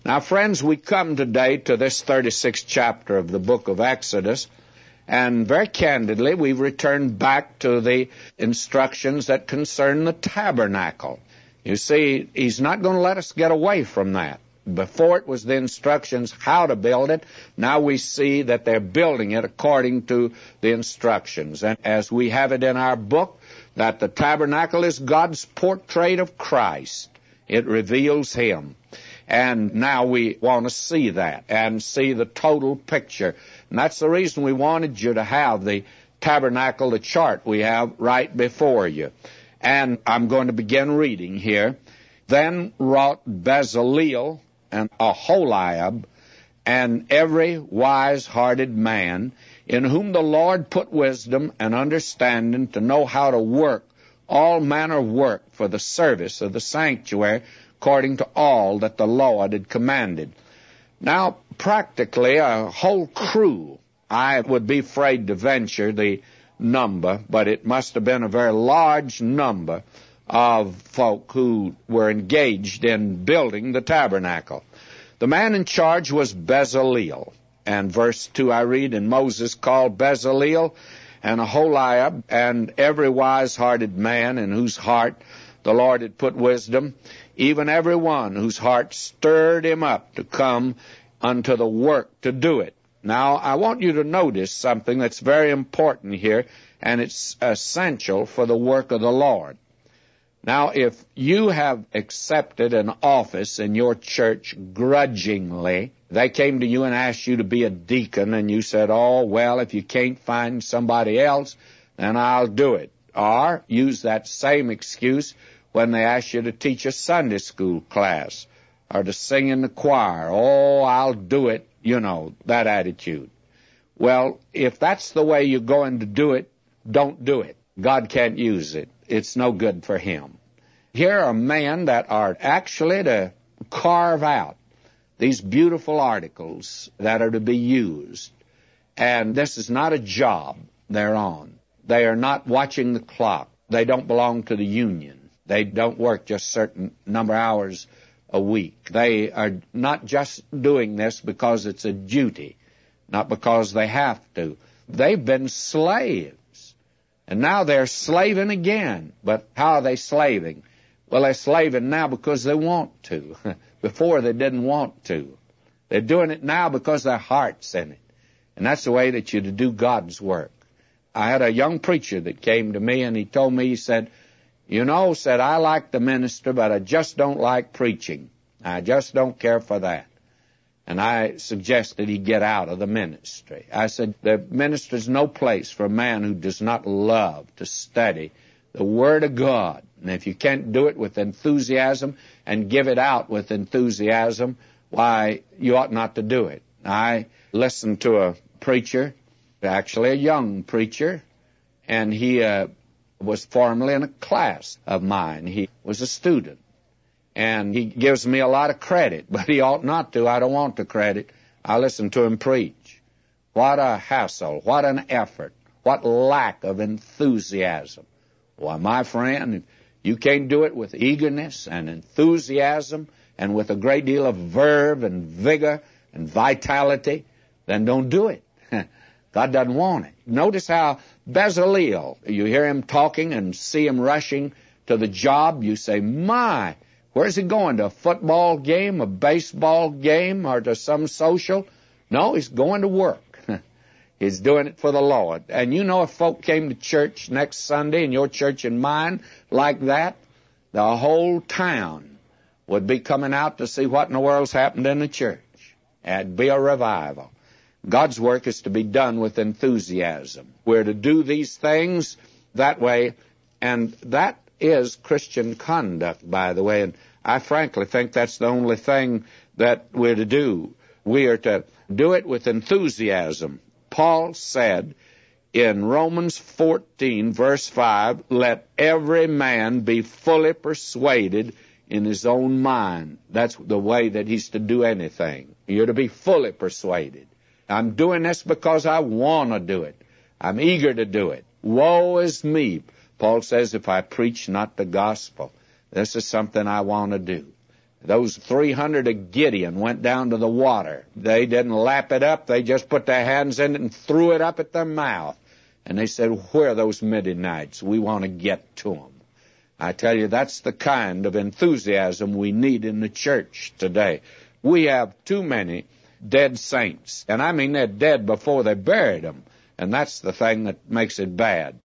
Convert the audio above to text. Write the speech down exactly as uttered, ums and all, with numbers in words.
Now, friends, we come today to this thirty-sixth chapter of the book of Exodus, and very candidly, we've returned back to the instructions that concern the tabernacle. You see, he's not going to let us get away from that. Before it was the instructions how to build it. Now we see that they're building it according to the instructions. And as we have it in our book, that the tabernacle is God's portrait of Christ. It reveals Him. And now we want to see that and see the total picture. And that's the reason we wanted you to have the tabernacle, the chart we have right before you. And I'm going to begin reading here. Then wrought Bezaleel and Aholiab, and every wise-hearted man, in whom the Lord put wisdom and understanding to know how to work all manner of work for the service of the sanctuary, according to all that the Lord had commanded. Now, practically a whole crew, I would be afraid to venture the number, but it must have been a very large number of folk who were engaged in building the tabernacle. The man in charge was Bezaleel. And verse two I read, and Moses called Bezaleel and Aholiab and every wise-hearted man in whose heart the Lord had put wisdom, even every one whose heart stirred him up to come unto the work to do it. Now, I want you to notice something that's very important here, and it's essential for the work of the Lord. Now, if you have accepted an office in your church grudgingly, they came to you and asked you to be a deacon, and you said, oh, well, if you can't find somebody else, then I'll do it. Or use that same excuse when they ask you to teach a Sunday school class or to sing in the choir. Oh, I'll do it, you know, that attitude. Well, if that's the way you're going to do it, don't do it. God can't use it. It's no good for Him. Here are men that are actually to carve out these beautiful articles that are to be used. And this is not a job they're on. They are not watching the clock. They don't belong to the union. They don't work just a certain number of hours a week. They are not just doing this because it's a duty, not because they have to. They've been slaves. And now they're slaving again. But how are they slaving? Well, they're slaving now because they want to. Before they didn't want to. They're doing it now because their heart's in it. And that's the way that you're to do God's work. I had a young preacher that came to me, and he told me, he said, you know, said, I like the minister, but I just don't like preaching. I just don't care for that. And I suggested he get out of the ministry. I said, the minister's no place for a man who does not love to study the Word of God. And if you can't do it with enthusiasm and give it out with enthusiasm, why, you ought not to do it. I listened to a preacher, actually a young preacher, and he uh, was formerly in a class of mine. He was a student. And he gives me a lot of credit, but he ought not to. I don't want the credit. I listen to him preach. What a hassle. What an effort. What lack of enthusiasm. Why, my friend, if you can't do it with eagerness and enthusiasm and with a great deal of verve and vigor and vitality, then don't do it. God doesn't want it. Notice how Bezaleel, you hear him talking and see him rushing to the job, you say, my, where's he going? To a football game, a baseball game, or to some social? No, he's going to work. He's doing it for the Lord. And you know, if folk came to church next Sunday, in your church and mine, like that, the whole town would be coming out to see what in the world's happened in the church. It'd be a revival. God's work is to be done with enthusiasm. We're to do these things that way, and that is Christian conduct, by the way, and I frankly think that's the only thing that we're to do. We are to do it with enthusiasm. Paul said in Romans fourteen, verse five, let every man be fully persuaded in his own mind. That's the way that he's to do anything. You're to be fully persuaded. I'm doing this because I want to do it. I'm eager to do it. Woe is me, Paul says, if I preach not the gospel. This is something I want to do. Those three hundred of Gideon went down to the water. They didn't lap it up. They just put their hands in it and threw it up at their mouth. And they said, where are those Midianites? We want to get to them. I tell you, that's the kind of enthusiasm we need in the church today. We have too many dead saints. And I mean they're dead before they buried them. And that's the thing that makes it bad.